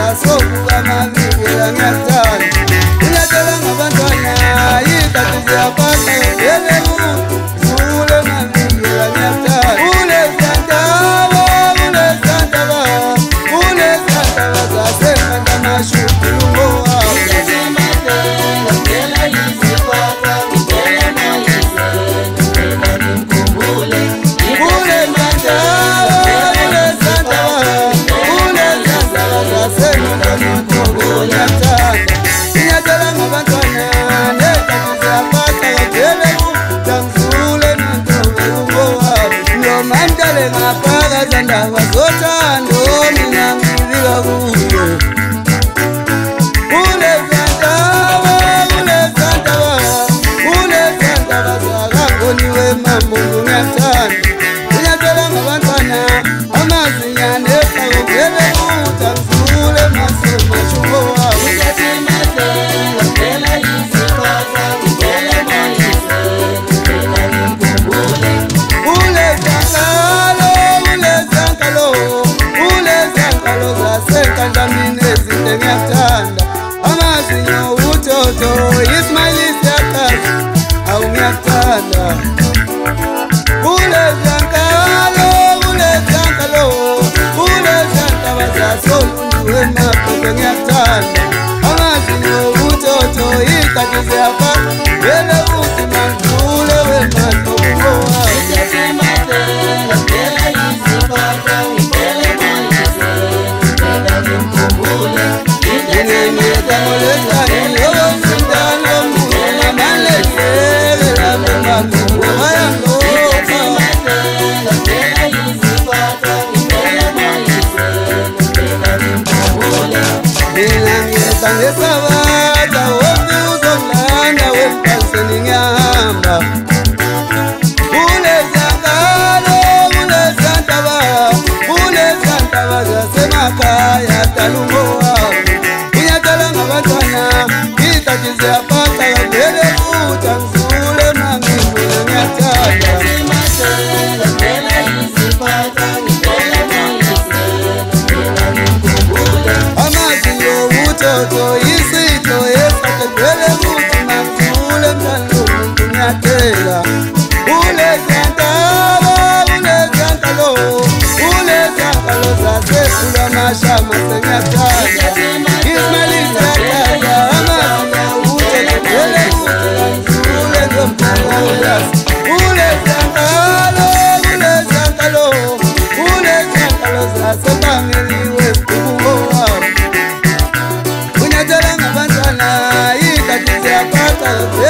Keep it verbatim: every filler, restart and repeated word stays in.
sokuba mabikela ngiyathanda unyathela ngabantwana yikati ziyaphatha ngene zule mabikela ngiyathanda ule santaba ule santaba ule santaba zasenkanda mashuti lungowa Zandava zotando mina ngivika kuye ule zandava ule zandava ule zandava zakangoniwe mambungu ngiyathanda unyathela ngabantwana amazinyane fakugele kuta ngizule masemashuko wabo ngiyathanda amazinyo utoto Ismailisi yakazi awu ngiyathanda ule zankalo ule zankalo ule zankaba zasolundiwe maphephe ngiyathanda amazinyo utoto ikati ziyafaka vele uthi mandlule wemahlobongowa Ngesabata wofi uzolanda wempaseni ngiyahamba ule zankalo ule zantaba ule zantaba zasemakhaya talungowa unyathela ngabantwana ikati ziyaphatha kavele kuta ngizule mangivule ngiyathanda amazinyo utoto isitho esakevele kuthi mangivule mntwana womuntu ngiyathela ule zantaba ule zankalo ule zankalo zasekhula mashama sengiyathanda Ismailisi yakazi amazinyo utoto vele kuthi mangivule ngomphakathi ule zankalo ule zankalo ule zankalo zasebangeliwe unyathela ngabantwana ikati ziyaphatha